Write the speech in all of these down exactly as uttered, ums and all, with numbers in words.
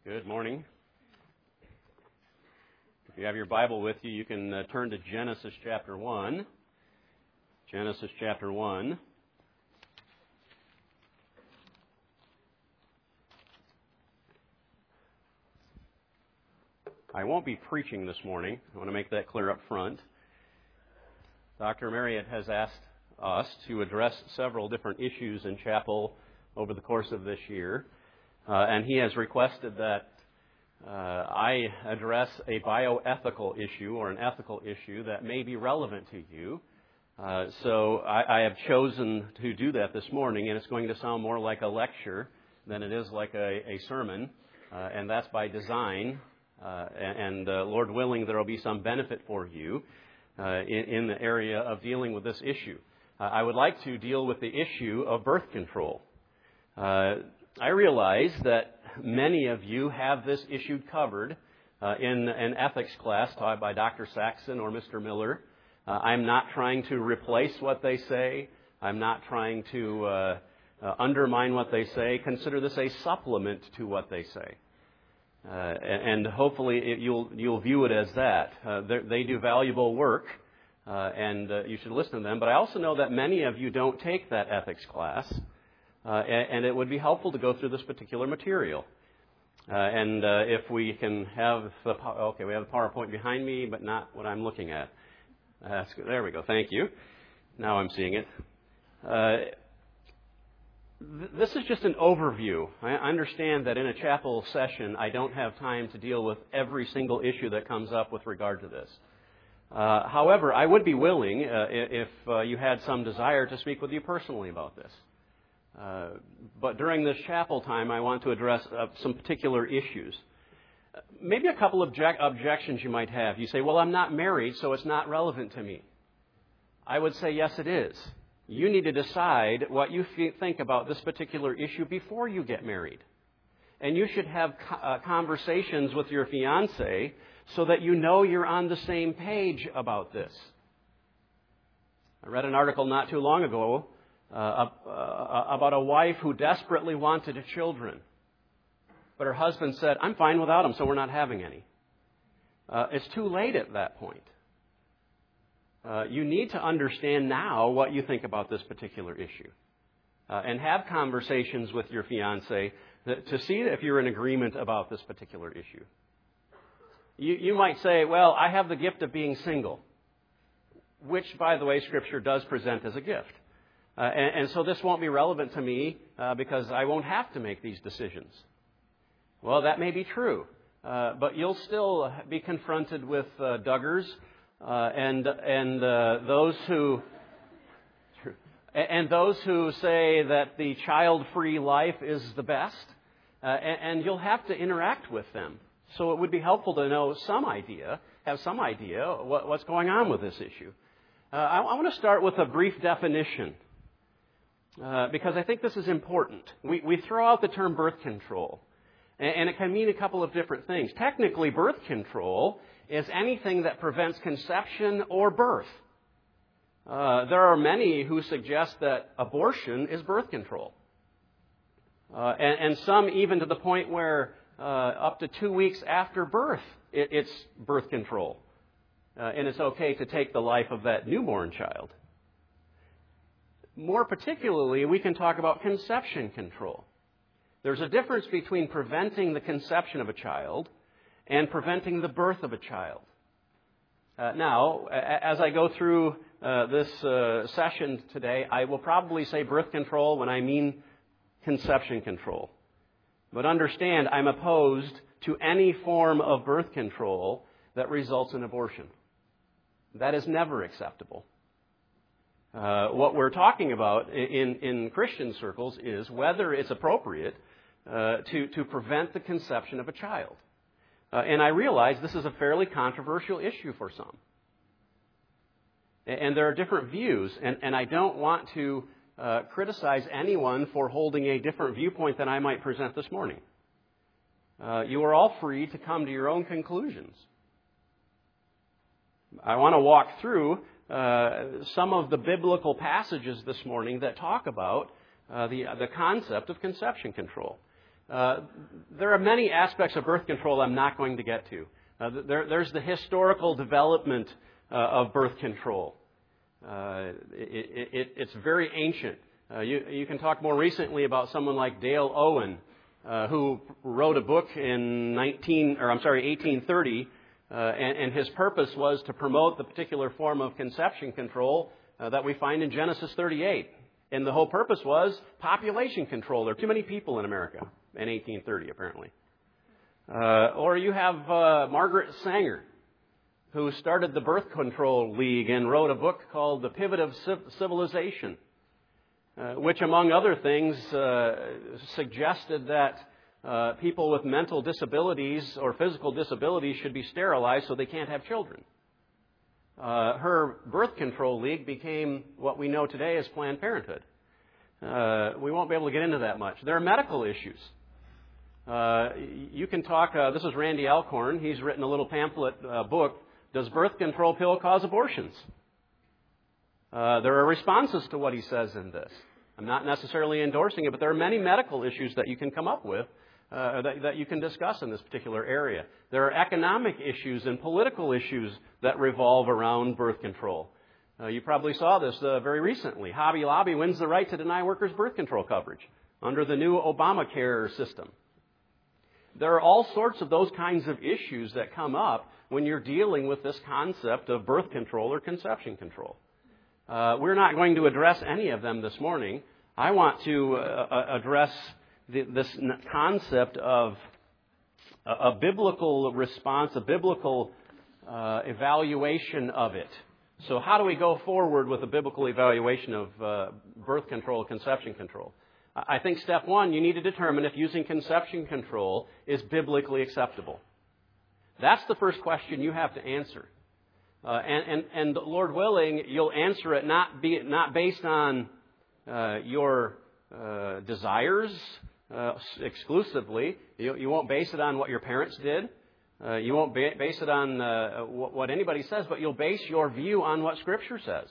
Good morning. If you have your Bible with you, you can uh, turn to Genesis chapter one. Genesis chapter one. I won't be preaching this morning. I want to make that clear up front. Doctor Marriott has asked us to address several different issues in chapel over the course of this year. Uh, and he has requested that uh, I address a bioethical issue or an ethical issue that may be relevant to you. Uh, so I, I have chosen to do that this morning, and it's going to sound more like a lecture than it is like a, a sermon, uh, and that's by design. Uh, and uh, Lord willing, there will be some benefit for you uh, in, in the area of dealing with this issue. Uh, I would like to deal with the issue of birth control. Uh, I realize that many of you have this issue covered uh, in an ethics class taught by Doctor Saxon or Mister Miller. Uh, I'm not trying to replace what they say. I'm not trying to uh, uh, undermine what they say. Consider this a supplement to what they say. Uh, and hopefully it, you'll, you'll view it as that. Uh, they do valuable work, uh, and uh, you should listen to them. But I also know that many of you don't take that ethics class. Uh, and, and it would be helpful to go through this particular material. Uh, and uh, if we can have the, okay, we have the PowerPoint behind me, but not what I'm looking at. Uh, there we go. Thank you. Now I'm seeing it. Uh, th- this is just an overview. I understand that in a chapel session, I don't have time to deal with every single issue that comes up with regard to this. Uh, however, I would be willing, uh, if uh, you had some desire, to speak with you personally about this. Uh, but during this chapel time, I want to address uh, some particular issues. Uh, maybe a couple of object- objections you might have. You say, well, I'm not married, so it's not relevant to me. I would say, yes, it is. You need to decide what you f- think about this particular issue before you get married. And you should have co- uh, conversations with your fiancé so that you know you're on the same page about this. I read an article not too long ago Uh, uh, about a wife who desperately wanted children. But her husband said, I'm fine without them, so we're not having any. Uh, it's too late at that point. Uh, you need to understand now what you think about this particular issue. Uh, and have conversations with your fiancé to see if you're in agreement about this particular issue. You, you might say, well, I have the gift of being single, which, by the way, Scripture does present as a gift. Uh, and, and so this won't be relevant to me uh, because I won't have to make these decisions. Well, that may be true, uh, but you'll still be confronted with uh, Duggars uh, and and uh, those who and those who say that the child-free life is the best, uh, and, and you'll have to interact with them. So it would be helpful to know some idea, have some idea what, what's going on with this issue. Uh, I, I want to start with a brief definition. Uh, because I think this is important. We, we throw out the term birth control, and, and it can mean a couple of different things. Technically, birth control is anything that prevents conception or birth. Uh, there are many who suggest that abortion is birth control. Uh, and, and some even to the point where uh, up to two weeks after birth, it, it's birth control. Uh, and it's okay to take the life of that newborn child. More particularly, we can talk about conception control. There's a difference between preventing the conception of a child and preventing the birth of a child. Uh, now, as I go through uh, this uh, session today, I will probably say birth control when I mean conception control. But understand, I'm opposed to any form of birth control that results in abortion. That is never acceptable. Uh, what we're talking about in, in Christian circles is whether it's appropriate uh, to, to prevent the conception of a child. Uh, and I realize this is a fairly controversial issue for some. And, and there are different views, and, and I don't want to uh, criticize anyone for holding a different viewpoint than I might present this morning. Uh, you are all free to come to your own conclusions. I want to walk through Uh, some of the biblical passages this morning that talk about uh, the the concept of conception control. Uh, there are many aspects of birth control I'm not going to get to. Uh, there, there's the historical development uh, of birth control. Uh, it, it, it's very ancient. Uh, you, you can talk more recently about someone like Dale Owen, uh, who wrote a book in nineteen, or I'm sorry, eighteen thirty, uh, and, and his purpose was to promote the particular form of conception control uh, that we find in Genesis thirty-eight. And the whole purpose was population control. There are too many people in America in eighteen thirty, apparently. Uh, or you have uh, Margaret Sanger, who started the Birth Control League and wrote a book called The Pivot of Civilization, uh, which, among other things, uh, suggested that uh, people with mental disabilities or physical disabilities should be sterilized so they can't have children. Uh, her Birth Control League became what we know today as Planned Parenthood. Uh, we won't be able to get into that much. There are medical issues. Uh, you can talk, uh, this is Randy Alcorn. He's written a little pamphlet uh, book, Does Birth Control Pill Cause Abortions? Uh, there are responses to what he says in this. I'm not necessarily endorsing it, but there are many medical issues that you can come up with uh, that, that you can discuss in this particular area. There are economic issues and political issues that revolve around birth control. Uh, you probably saw this uh, very recently. Hobby Lobby wins the right to deny workers birth control coverage under the new Obamacare system. There are all sorts of those kinds of issues that come up when you're dealing with this concept of birth control or conception control. Uh, we're not going to address any of them this morning. I want to uh, address the, this concept of a, a biblical response, a biblical uh, evaluation of it. So how do we go forward with a biblical evaluation of uh, birth control, conception control? I think step one, you need to determine if using conception control is biblically acceptable. That's the first question you have to answer. Uh, and, and, and Lord willing, you'll answer it not, be, not based on uh, your uh, desires uh, exclusively. You, you won't base it on what your parents did. Uh, you won't ba- base it on uh, what, what anybody says, but you'll base your view on what Scripture says.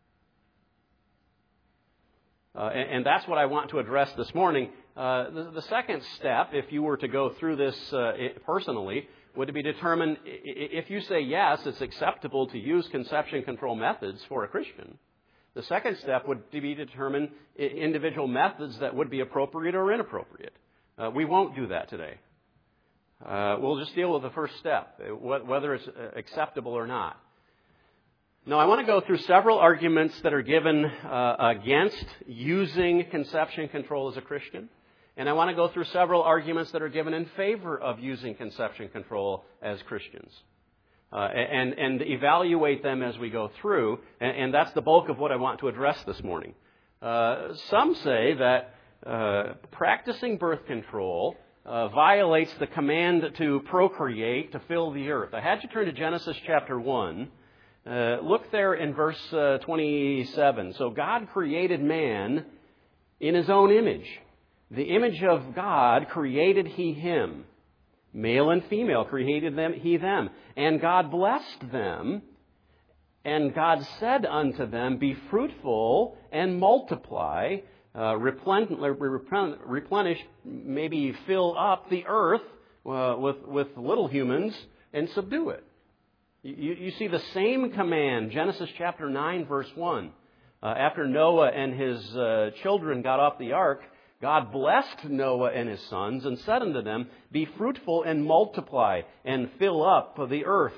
Uh, and, and that's what I want to address this morning. Uh, the, the second step, if you were to go through this uh, personally, would be determine if you say yes, it's acceptable to use conception control methods for a Christian. The second step would be to determine individual methods that would be appropriate or inappropriate. Uh, we won't do that today. Uh, we'll just deal with the first step, whether it's acceptable or not. Now, I want to go through several arguments that are given uh, against using conception control as a Christian. And I want to go through several arguments that are given in favor of using conception control as Christians. Uh, and, and evaluate them as we go through. And, and that's the bulk of what I want to address this morning. Uh, some say that uh, practicing birth control uh, violates the command to procreate, to fill the earth. I had you turn to Genesis chapter one. Uh, look there in verse uh, twenty-seven. So God created man in His own image. The image of God created He him. Male and female created them, He them. And God blessed them. And God said unto them, Be fruitful and multiply, uh, replenish, maybe fill up the earth uh, with, with little humans and subdue it. You, you see the same command, Genesis chapter nine, verse one. Uh, after Noah and his uh, children got off the ark, God blessed Noah and his sons and said unto them, Be fruitful and multiply and fill up the earth.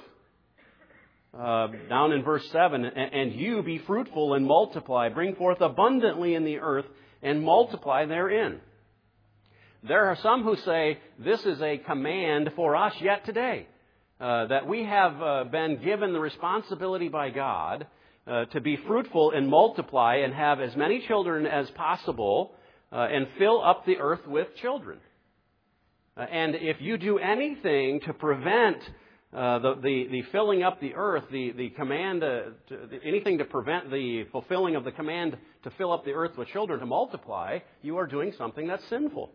Uh, down in verse seven, And you be fruitful and multiply, bring forth abundantly in the earth and multiply therein. There are some who say this is a command for us yet today. Uh, that we have uh, been given the responsibility by God uh, to be fruitful and multiply and have as many children as possible uh, and fill up the earth with children. Uh, and if you do anything to prevent uh, the, the, the filling up the earth, the, the command, uh, to, anything to prevent the fulfilling of the command to fill up the earth with children, to multiply, you are doing something that's sinful.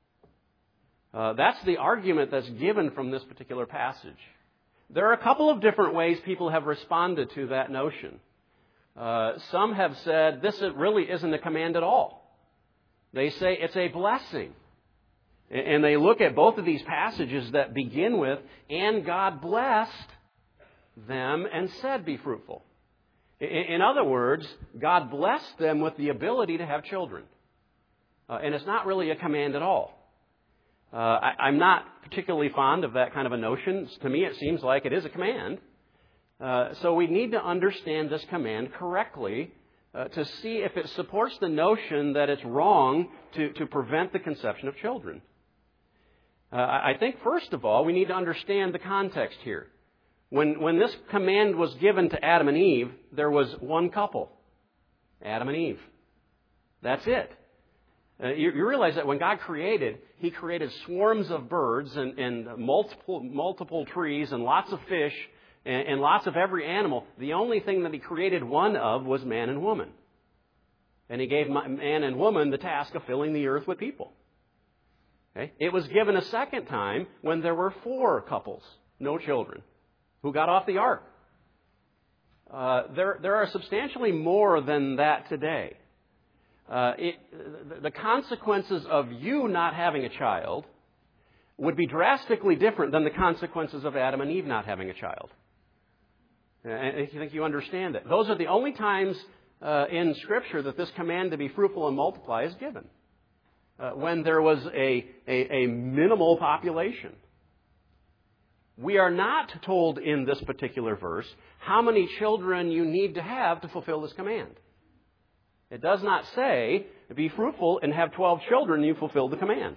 Uh, that's the argument that's given from this particular passage. There are a couple of different ways people have responded to that notion. Uh, some have said this really isn't a command at all. They say it's a blessing. And they look at both of these passages that begin with, and God blessed them and said, be fruitful. In other words, God blessed them with the ability to have children. Uh, and it's not really a command at all. Uh, I, I'm not particularly fond of that kind of a notion. To me, it seems like it is a command. Uh, so we need to understand this command correctly uh, to see if it supports the notion that it's wrong to, to prevent the conception of children. Uh, I think, first of all, we need to understand the context here. When, when this command was given to Adam and Eve, there was one couple, Adam and Eve. That's it. Uh, you, you realize that when God created, He created swarms of birds and, and multiple, multiple trees and lots of fish and, and lots of every animal. The only thing that He created one of was man and woman. And He gave man and woman the task of filling the earth with people. Okay? It was given a second time when there were four couples, no children, who got off the ark. Uh, there, there are substantially more than that today. Uh, it, the consequences of you not having a child would be drastically different than the consequences of Adam and Eve not having a child. And I think you understand that. Those are the only times uh, in Scripture that this command to be fruitful and multiply is given. Uh, when there was a, a, a minimal population. We are not told in this particular verse how many children you need to have to fulfill this command. It does not say, be fruitful and have twelve children and you fulfill the command.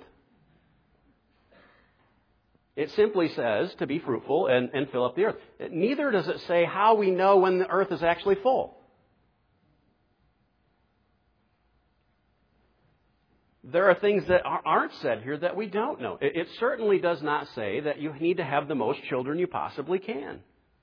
It simply says to be fruitful and, and fill up the earth. Neither does it say how we know when the earth is actually full. There are things that aren't said here that we don't know. It certainly does not say that you need to have the most children you possibly can.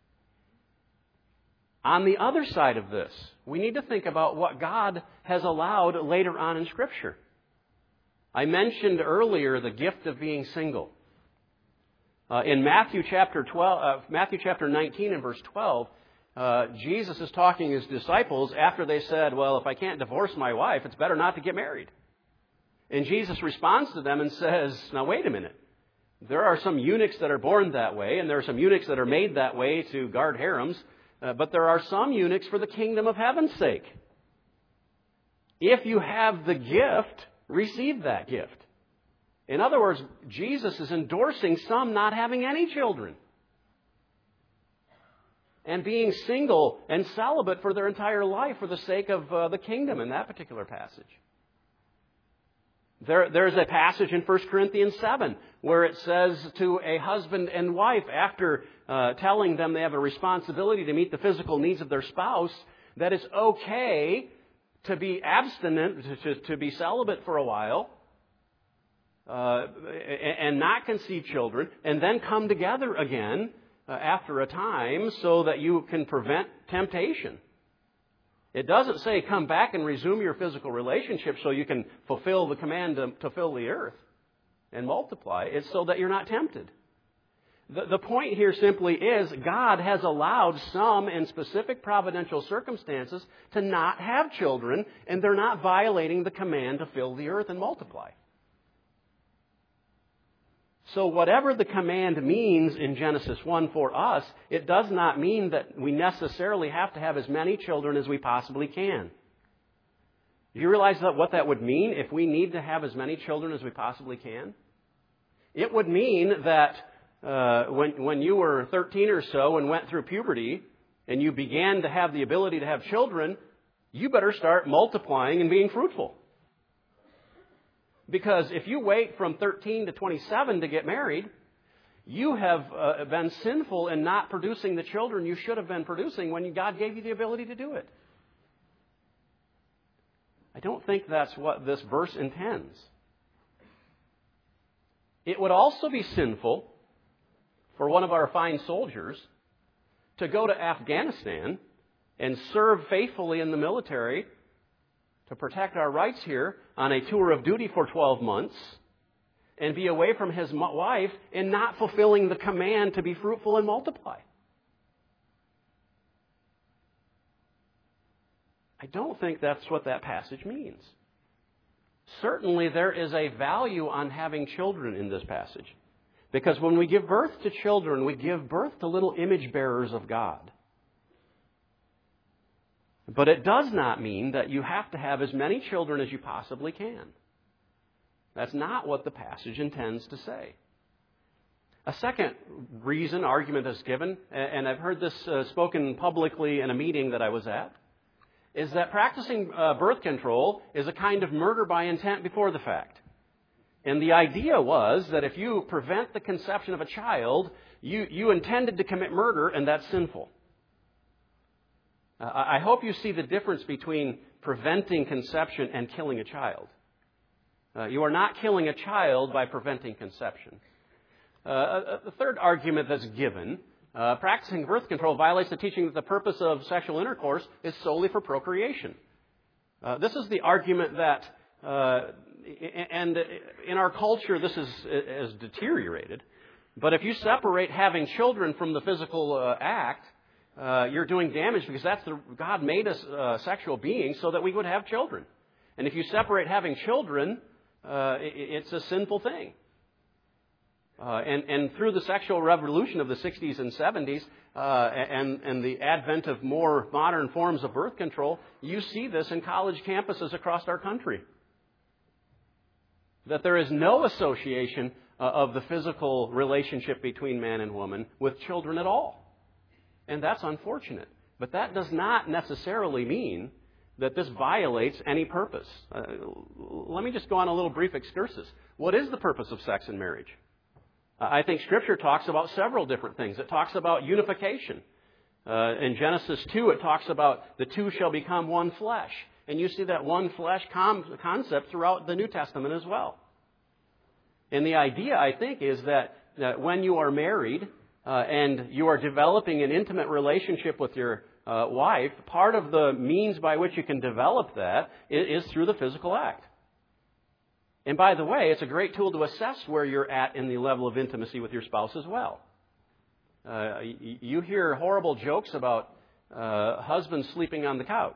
On the other side of this, we need to think about what God has allowed later on in Scripture. I mentioned earlier the gift of being single. Uh, in Matthew chapter twelve, uh, Matthew chapter nineteen and verse twelve, uh, Jesus is talking to His disciples after they said, well, if I can't divorce my wife, it's better not to get married. And Jesus responds to them and says, now wait a minute. There are some eunuchs that are born that way, and there are some eunuchs that are made that way to guard harems, uh, but there are some eunuchs for the kingdom of heaven's sake. If you have the gift, receive that gift. In other words, Jesus is endorsing some not having any children and being single and celibate for their entire life for the sake of uh, the kingdom in that particular passage. There, there's a passage in First Corinthians seven where it says to a husband and wife, after uh, telling them they have a responsibility to meet the physical needs of their spouse, that it's okay to be abstinent, to, to be celibate for a while, uh, and not conceive children, and then come together again uh, after a time so that you can prevent temptation. It doesn't say come back and resume your physical relationship so you can fulfill the command to, to fill the earth and multiply. It's so that you're not tempted. The, the point here simply is God has allowed some in specific providential circumstances to not have children, and they're not violating the command to fill the earth and multiply. So whatever the command means in Genesis one for us, it does not mean that we necessarily have to have as many children as we possibly can. Do you realize that what that would mean if we need to have as many children as we possibly can? It would mean that uh, when, when you were thirteen or so and went through puberty and you began to have the ability to have children, you better start multiplying and being fruitful. Because if you wait from thirteen to twenty-seven to get married, you have uh, been sinful in not producing the children you should have been producing when God gave you the ability to do it. I don't think that's what this verse intends. It would also be sinful for one of our fine soldiers to go to Afghanistan and serve faithfully in the military to protect our rights here on a tour of duty for twelve months and be away from his wife and not fulfilling the command to be fruitful and multiply. I don't think that's what that passage means. certainly there is a value on having children in this passage. Because when we give birth to children, we give birth to little image bearers of God. But it does not mean that you have to have as many children as you possibly can. That's not what the passage intends to say. A second reason, argument that's given, and I've heard this uh, spoken publicly in a meeting that I was at, is that practicing uh, birth control is a kind of murder by intent before the fact. And the idea was that if you prevent the conception of a child, you, you intended to commit murder, and that's sinful. Uh, I hope you see the difference between preventing conception and killing a child. Uh, you are not killing a child by preventing conception. Uh, the third argument that's given, uh, practicing birth control violates the teaching that the purpose of sexual intercourse is solely for procreation. Uh, this is the argument that, uh, and in our culture this is, is deteriorated, but if you separate having children from the physical uh, act, uh, you're doing damage because that's the, God made us uh, sexual beings so that we would have children. And if you separate having children, uh, it's a sinful thing. Uh, and, and through the sexual revolution of the sixties and seventies uh, and, and the advent of more modern forms of birth control, you see this in college campuses across our country. That there is no association uh, of the physical relationship between man and woman with children at all. And that's unfortunate. But that does not necessarily mean that this violates any purpose. Uh, let me just go on a little brief excursus. What is the purpose of sex in marriage? I think Scripture talks about several different things. It talks about unification. Uh, in Genesis two, it talks about the two shall become one flesh. And you see that one flesh com- concept throughout the New Testament as well. And the idea, I think, is that, that when you are married uh, and you are developing an intimate relationship with your uh, wife, part of the means by which you can develop that is, is through the physical act. And by the way, it's a great tool to assess where you're at in the level of intimacy with your spouse as well. Uh, you hear horrible jokes about uh, husbands sleeping on the couch.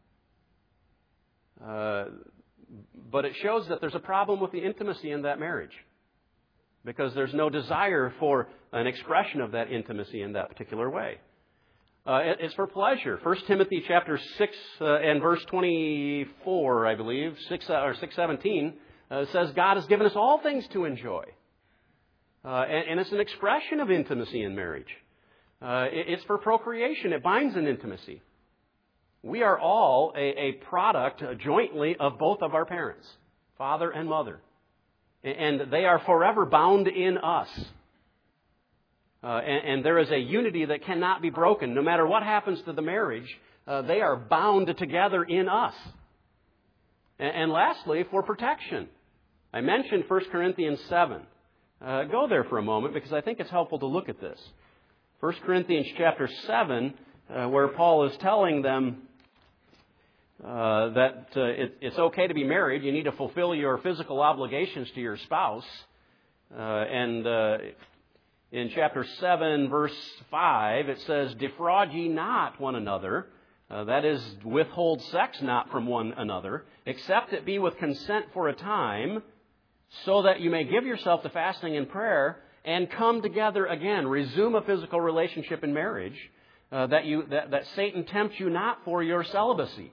Uh, but it shows that there's a problem with the intimacy in that marriage. Because there's no desire for an expression of that intimacy in that particular way. Uh, it, it's for pleasure. First Timothy chapter six uh, and verse twenty-four, I believe, six uh, or six seventeen. Uh, says God has given us all things to enjoy. Uh, and, and it's an expression of intimacy in marriage. Uh, it, it's for procreation. It binds in intimacy. We are all a, a product uh, jointly of both of our parents, father and mother. And, and they are forever bound in us. Uh, and, and there is a unity that cannot be broken. No matter what happens to the marriage, uh, they are bound together in us. And lastly, for protection. I mentioned First Corinthians seven. Uh, go there for a moment because I think it's helpful to look at this. First Corinthians chapter seven, uh, where Paul is telling them uh, that uh, it, it's okay to be married. You need to fulfill your physical obligations to your spouse. Uh, and uh, in chapter seven, verse five, it says, defraud ye not one another. Uh, that is, withhold sex not from one another, except it be with consent for a time, so that you may give yourself to fasting and prayer, and come together again. Resume a physical relationship in marriage, uh, that you that, that Satan tempts you not for your celibacy.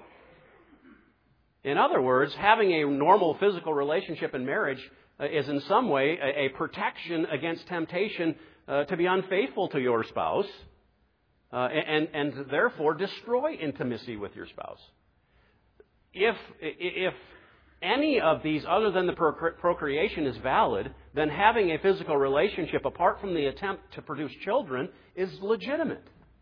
In other words, having a normal physical relationship in marriage uh, is in some way a, a protection against temptation uh, to be unfaithful to your spouse. Uh, and, and therefore destroy intimacy with your spouse. If, if any of these other than the procreation is valid, then having a physical relationship apart from the attempt to produce children is legitimate.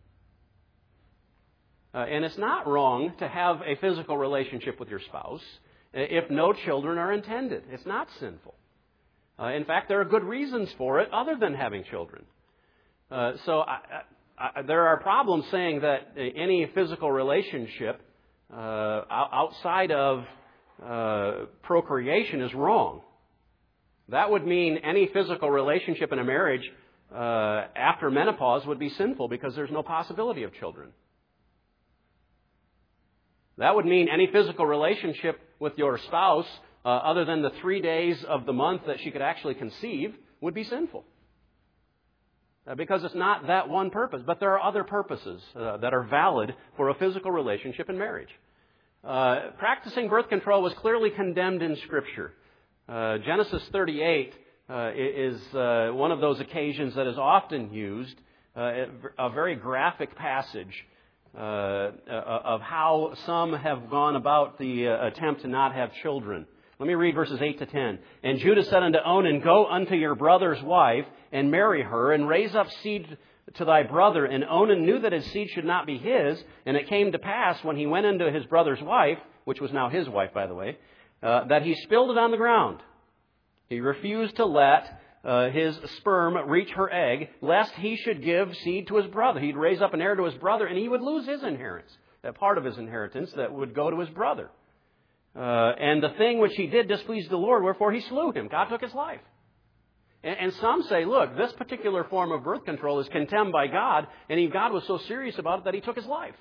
Uh, and it's not wrong to have a physical relationship with your spouse if no children are intended. It's not sinful. Uh, in fact, there are good reasons for it other than having children. Uh, so I, I Uh, there are problems saying that any physical relationship uh, outside of uh, procreation is wrong. That would mean any physical relationship in a marriage uh, after menopause would be sinful because there's no possibility of children. That would mean any physical relationship with your spouse uh, other than the three days of the month that she could actually conceive, would be sinful. Uh, because it's not that one purpose, but there are other purposes uh, that are valid for a physical relationship in marriage. Uh, practicing birth control was clearly condemned in Scripture. Uh, Genesis thirty-eight uh, is uh, one of those occasions that is often used, uh, a very graphic passage uh, of how some have gone about the uh, attempt to not have children. Let me read verses eight to ten. And Judah said unto Onan, Go unto your brother's wife, and marry her, and raise up seed to thy brother. And Onan knew that his seed should not be his. And it came to pass, when he went into his brother's wife, which was now his wife, by the way, uh, that he spilled it on the ground. He refused to let uh, his sperm reach her egg, lest he should give seed to his brother. He'd raise up an heir to his brother, and he would lose his inheritance, that part of his inheritance that would go to his brother. Uh, and the thing which he did displeased the Lord, wherefore he slew him. God took his life. And, and some say, look, this particular form of birth control is condemned by God, and he, God was so serious about it that he took his life.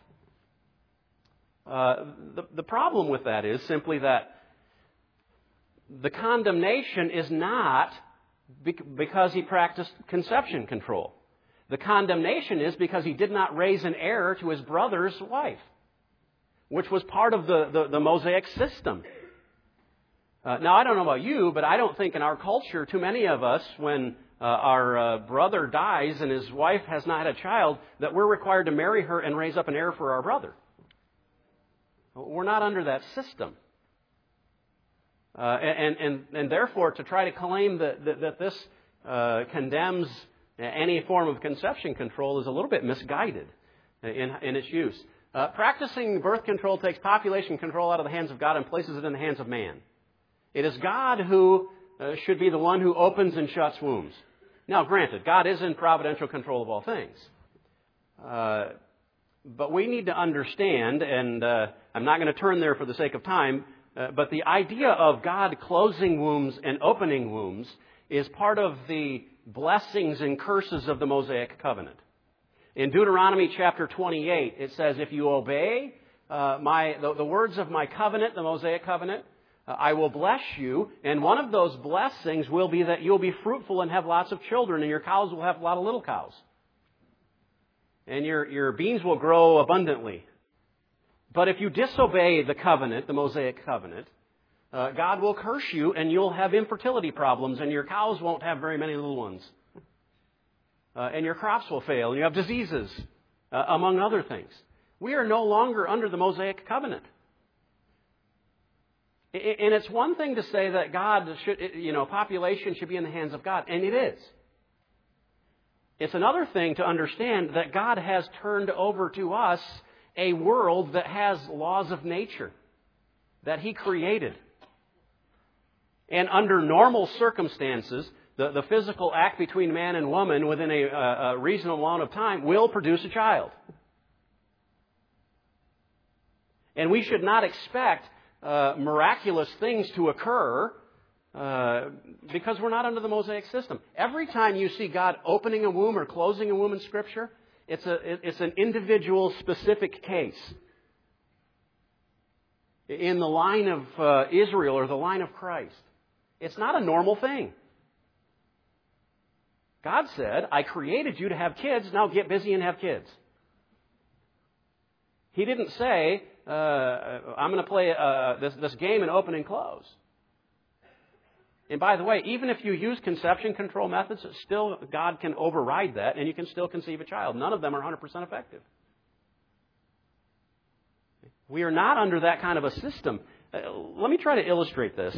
Uh, the, the problem with that is simply that the condemnation is not because he practiced conception control. The condemnation is because he did not raise an heir to his brother's wife, which was part of the, the, the Mosaic system. Uh, now, I don't know about you, but I don't think in our culture, too many of us, when uh, our uh, brother dies and his wife has not had a child, that we're required to marry her and raise up an heir for our brother. We're not under that system. Uh, and, and, and therefore, to try to claim that, that, that this uh, condemns any form of conception control is a little bit misguided in, in its use. Uh, practicing birth control takes population control out of the hands of God and places it in the hands of man. It is God who uh, should be the one who opens and shuts wombs. Now, granted, God is in providential control of all things. Uh, but we need to understand, and uh, I'm not going to turn there for the sake of time, uh, but the idea of God closing wombs and opening wombs is part of the blessings and curses of the Mosaic covenant. In Deuteronomy chapter twenty-eight, it says, if you obey uh, my the, the words of my covenant, the Mosaic covenant, uh, I will bless you. And one of those blessings will be that you'll be fruitful and have lots of children, and your cows will have a lot of little cows. And your, your beans will grow abundantly. But if you disobey the covenant, the Mosaic covenant, uh, God will curse you, and you'll have infertility problems, and your cows won't have very many little ones. Uh, and your crops will fail, and you have diseases, uh, among other things. We are no longer under the Mosaic covenant. And it's one thing to say that God should, you know, population should be in the hands of God, and it is. It's another thing to understand that God has turned over to us a world that has laws of nature that He created. And under normal circumstances, The, the physical act between man and woman within a, a reasonable amount of time will produce a child. And we should not expect uh, miraculous things to occur uh, because we're not under the Mosaic system. Every time you see God opening a womb or closing a womb in Scripture, it's, a, it's an individual specific case. In the line of uh, Israel or the line of Christ, it's not a normal thing. God said, I created you to have kids, now get busy and have kids. He didn't say, uh, I'm going to play uh, this, this game and open and close. And by the way, even if you use conception control methods, still God can override that and you can still conceive a child. None of them are one hundred percent effective. We are not under that kind of a system. Uh, let me try to illustrate this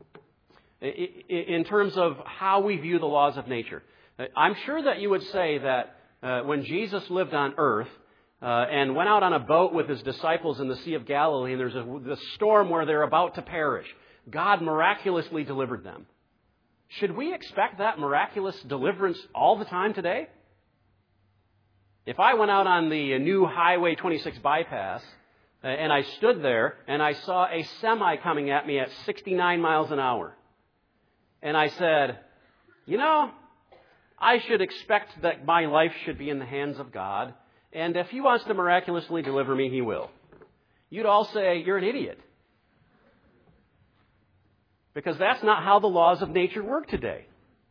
in terms of how we view the laws of nature. I'm sure that you would say that uh, when Jesus lived on earth uh, and went out on a boat with His disciples in the Sea of Galilee, and there's a the storm where they're about to perish, God miraculously delivered them. Should we expect that miraculous deliverance all the time today? If I went out on the new Highway twenty-six bypass uh, and I stood there and I saw a semi coming at me at sixty-nine miles an hour, and I said, you know, I should expect that my life should be in the hands of God, and if He wants to miraculously deliver me, He will. You'd all say, you're an idiot. Because that's not how the laws of nature work today.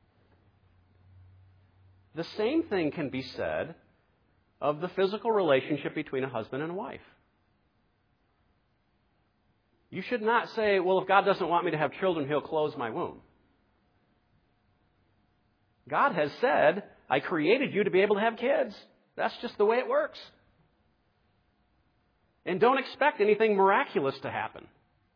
The same thing can be said of the physical relationship between a husband and a wife. You should not say, well, if God doesn't want me to have children, He'll close my womb. God has said, I created you to be able to have kids. That's just the way it works. And don't expect anything miraculous to happen.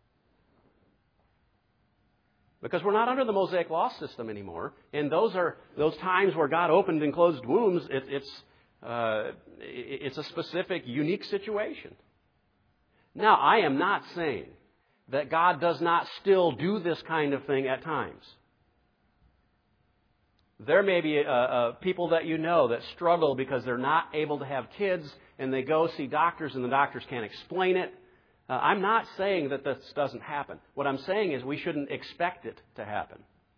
Because we're not under the Mosaic law system anymore. And those are those times where God opened and closed wombs. It, it's, uh, it's a specific, unique situation. Now, I am not saying that God does not still do this kind of thing at times. There may be uh, uh, people that you know that struggle because they're not able to have kids and they go see doctors and the doctors can't explain it. Uh, I'm not saying that this doesn't happen. What I'm saying is we shouldn't expect it to happen.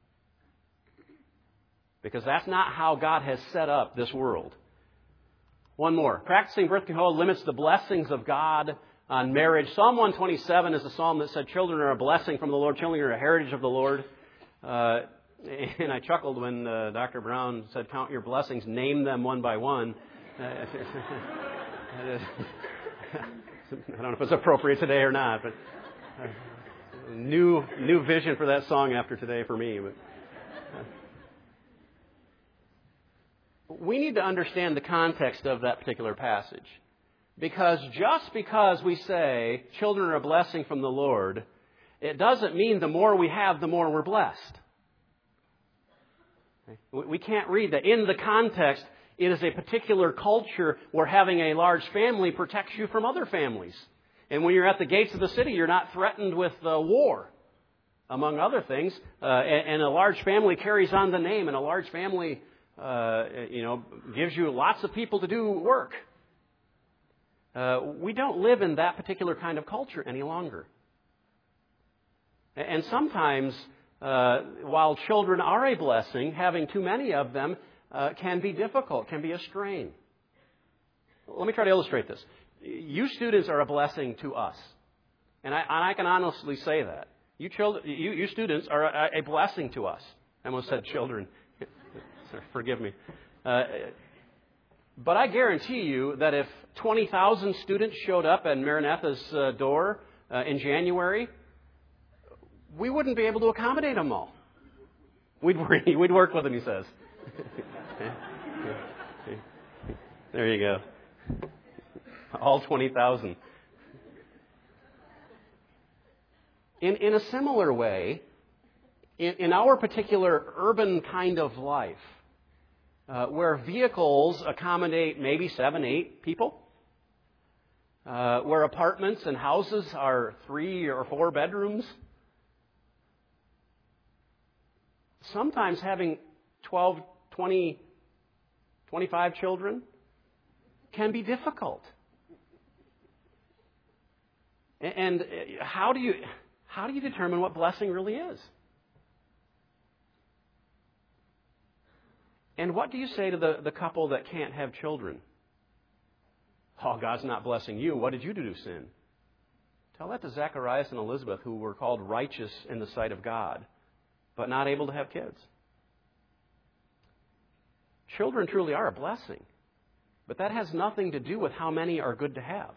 Because that's not how God has set up this world. One more. Practicing birth control limits the blessings of God on marriage. Psalm one twenty-seven is a psalm that said children are a blessing from the Lord. Children are a heritage of the Lord. Uh, and I chuckled when uh, Doctor Brown said, count your blessings, name them one by one. Uh, I don't know if it's appropriate today or not, but uh, new new vision for that song after today for me. But uh, we need to understand the context of that particular passage. Because just because we say children are a blessing from the Lord, it doesn't mean the more we have, the more we're blessed. We can't read that. In the context, it is a particular culture where having a large family protects you from other families. And when you're at the gates of the city, you're not threatened with uh, war, among other things. Uh, and, and a large family carries on the name, and a large family, uh, you know, gives you lots of people to do work. Uh, we don't live in that particular kind of culture any longer. And sometimes, uh, while children are a blessing, having too many of them uh, can be difficult, can be a strain. Let me try to illustrate this. You students are a blessing to us. And I, and I can honestly say that. You, children, you, you students are a, a blessing to us. I almost said children. Forgive me. Uh, But I guarantee you that if twenty thousand students showed up at Maranatha's uh, door uh, in January, we wouldn't be able to accommodate them all. We'd, we'd work with them, he says. There you go. All twenty thousand. In, in a similar way, in, in our particular urban kind of life, Uh, where vehicles accommodate maybe seven, eight people, uh, where apartments and houses are three or four bedrooms. Sometimes having twelve, twenty, twenty-five children can be difficult. And how do you how do you determine what blessing really is? And what do you say to the, the couple that can't have children? Oh, God's not blessing you. What did you do to sin? Tell that to Zacharias and Elizabeth, who were called righteous in the sight of God, but not able to have kids. Children truly are a blessing, but that has nothing to do with how many are good to have.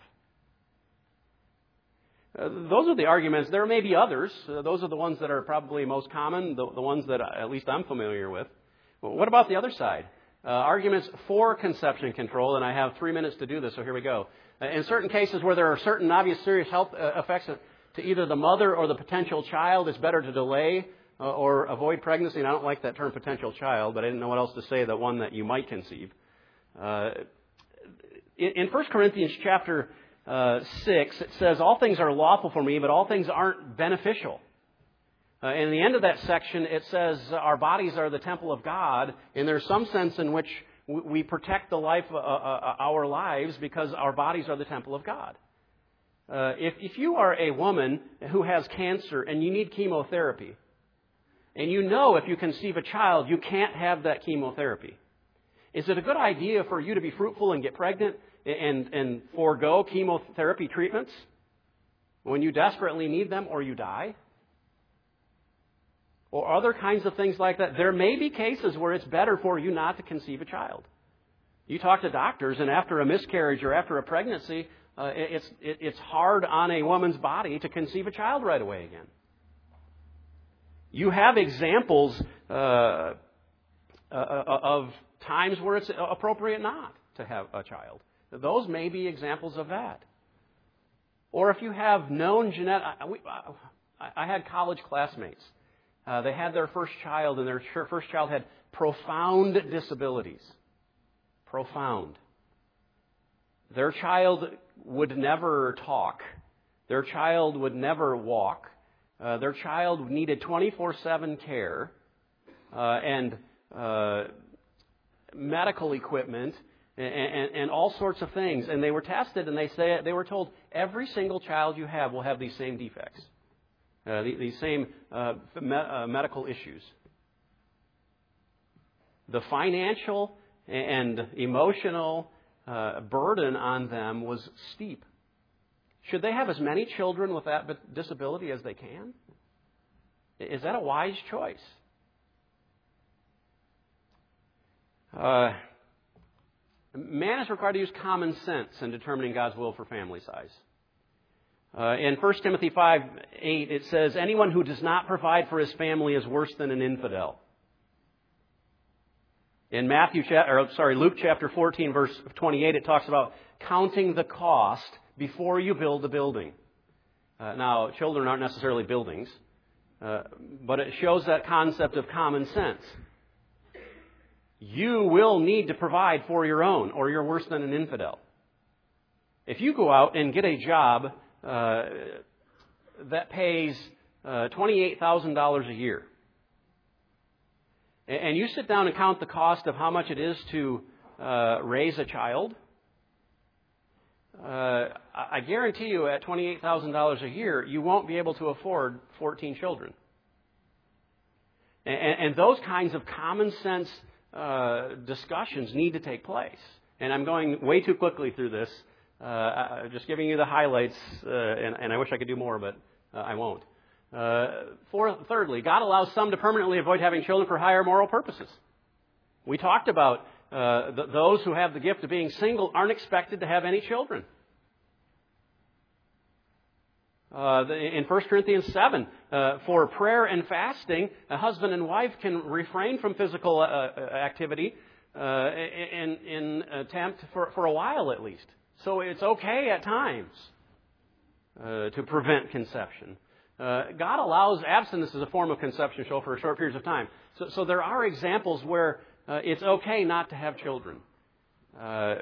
Uh, those are the arguments. There may be others. Uh, those are the ones that are probably most common, the, the ones that at least I'm familiar with. What about the other side? Uh, arguments for conception control, and I have three minutes to do this, so here we go. Uh, in certain cases where there are certain obvious serious health uh, effects to either the mother or the potential child, it's better to delay uh, or avoid pregnancy. And I don't like that term potential child, but I didn't know what else to say, the one that you might conceive. Uh, in, in First Corinthians chapter uh, six, it says, all things are lawful for me, but all things aren't beneficial. Uh, in the end of that section, it says our bodies are the temple of God, and there's some sense in which we protect the life, uh, uh, our lives, because our bodies are the temple of God. Uh, if, if you are a woman who has cancer and you need chemotherapy, and you know if you conceive a child, you can't have that chemotherapy, is it a good idea for you to be fruitful and get pregnant and, and forego chemotherapy treatments when you desperately need them or you die? or other kinds of things like that. There may be cases where it's better for you not to conceive a child. You talk to doctors, and after a miscarriage or after a pregnancy, uh, it's it, it's hard on a woman's body to conceive a child right away again. You have examples uh, uh, of times where it's appropriate not to have a child. Those may be examples of that. Or if you have known genetic... I, I had college classmates. Uh, they had their first child, and their first child had profound disabilities. Profound. Their child would never talk. Their child would never walk. Uh, their child needed twenty-four seven care uh, and uh, medical equipment and, and, and all sorts of things. And they were tested, and they say they were told every single child you have will have these same defects, uh, these, these same uh, me- uh, medical issues. The financial and emotional uh, burden on them was steep. Should they have as many children with that disability as they can? Is that a wise choice? Uh, man is required to use common sense in determining God's will for family size. Uh, in First Timothy five eight, it says, anyone who does not provide for his family is worse than an infidel. In Matthew, or sorry, Luke chapter fourteen, verse twenty-eight, it talks about counting the cost before you build a building. Uh, now, children aren't necessarily buildings, uh, but it shows that concept of common sense. You will need to provide for your own, or you're worse than an infidel. If you go out and get a job uh, that pays uh, twenty-eight thousand dollars a year, and you sit down and count the cost of how much it is to uh, raise a child, uh, I guarantee you at twenty-eight thousand dollars a year, you won't be able to afford fourteen children. And, and those kinds of common sense uh, discussions need to take place. And I'm going way too quickly through this, uh, just giving you the highlights, uh, and, and I wish I could do more, but uh, I won't. Uh, fourth, thirdly, God allows some to permanently avoid having children for higher moral purposes. We talked about uh, th- those who have the gift of being single aren't expected to have any children. Uh, the, in First Corinthians seven, uh, for prayer and fasting, a husband and wife can refrain from physical uh, activity uh, in, in attempt for, for a while at least. So it's okay at times uh, to prevent conception. Uh, God allows abstinence as a form of conception show for short periods of time. So, so there are examples where uh, it's okay not to have children. Uh,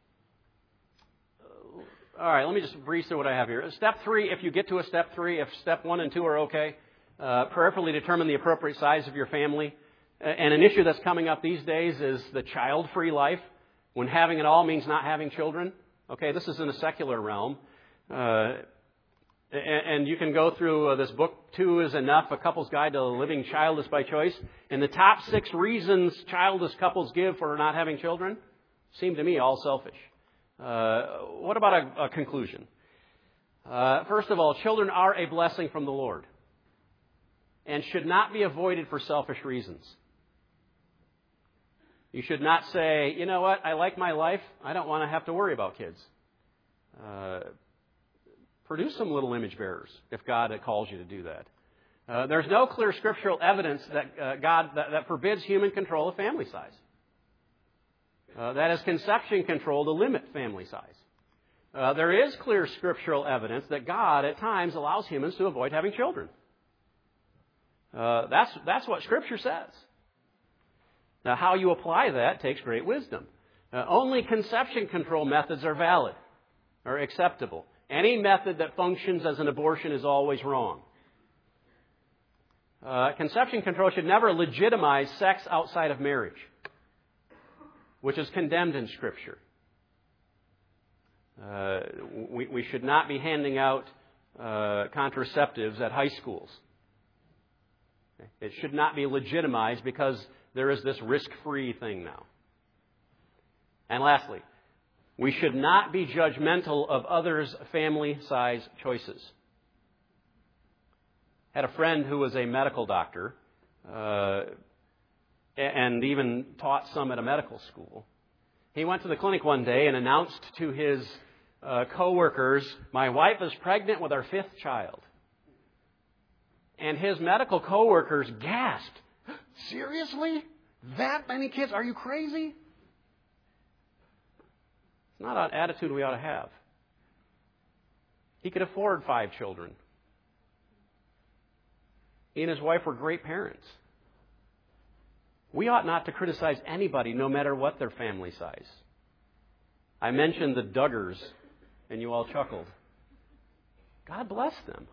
all right, let me just breeze through what I have here. Step three, if you get to a step three, if step one and two are okay, uh, prayerfully determine the appropriate size of your family. And an issue that's coming up these days is the child-free life, when having it all means not having children. Okay, this is in a secular realm. Uh, And you can go through uh, this book, Two is Enough, A Couple's Guide to Living Childless by Choice. And the top six reasons childless couples give for not having children seem to me all selfish. Uh, what about a, a conclusion? Uh, first of all, children are a blessing from the Lord and should not be avoided for selfish reasons. You should not say, you know what, I like my life. I don't want to have to worry about kids. Uh, Produce some little image bearers if God calls you to do that. Uh, there's no clear scriptural evidence that uh, God that, that forbids human control of family size. Uh, that is conception control to limit family size. Uh, there is clear scriptural evidence that God at times allows humans to avoid having children. Uh, that's that's what Scripture says. Now, how you apply that takes great wisdom. Uh, only conception control methods are valid or acceptable. Any method that functions as an abortion is always wrong. Uh, conception control should never legitimize sex outside of marriage, which is condemned in Scripture. Uh, we, we should not be handing out uh, contraceptives at high schools. It should not be legitimized because there is this risk-free thing now. And lastly, we should not be judgmental of others' family size choices. I had a friend who was a medical doctor, uh, and even taught some at a medical school. He went to the clinic one day and announced to his uh, coworkers, "My wife is pregnant with our fifth child." And his medical coworkers gasped. "Seriously? That many kids? Are you crazy?" It's not an attitude we ought to have. He could afford five children. He and his wife were great parents. We ought not to criticize anybody, no matter what their family size. I mentioned the Duggars, and you all chuckled. God bless them.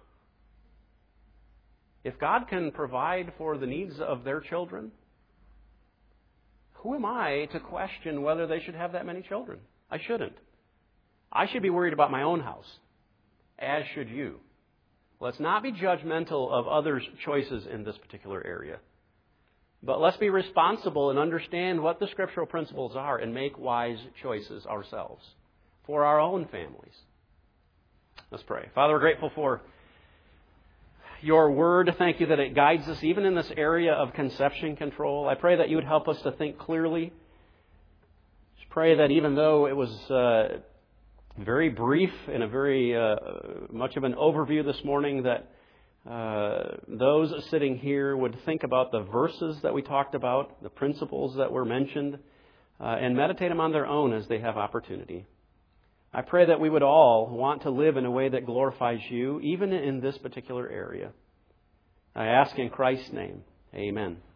If God can provide for the needs of their children, who am I to question whether they should have that many children? I shouldn't. I should be worried about my own house, as should you. Let's not be judgmental of others' choices in this particular area. But let's be responsible and understand what the scriptural principles are and make wise choices ourselves for our own families. Let's pray. Father, we're grateful for your word. Thank you that it guides us even in this area of conception control. I pray that you would help us to think clearly. Just pray that even though it was uh, very brief and a very uh, much of an overview this morning, that Uh, those sitting here would think about the verses that we talked about, the principles that were mentioned, uh, and meditate them on their own as they have opportunity. I pray that we would all want to live in a way that glorifies you, even in this particular area. I ask in Christ's name, amen.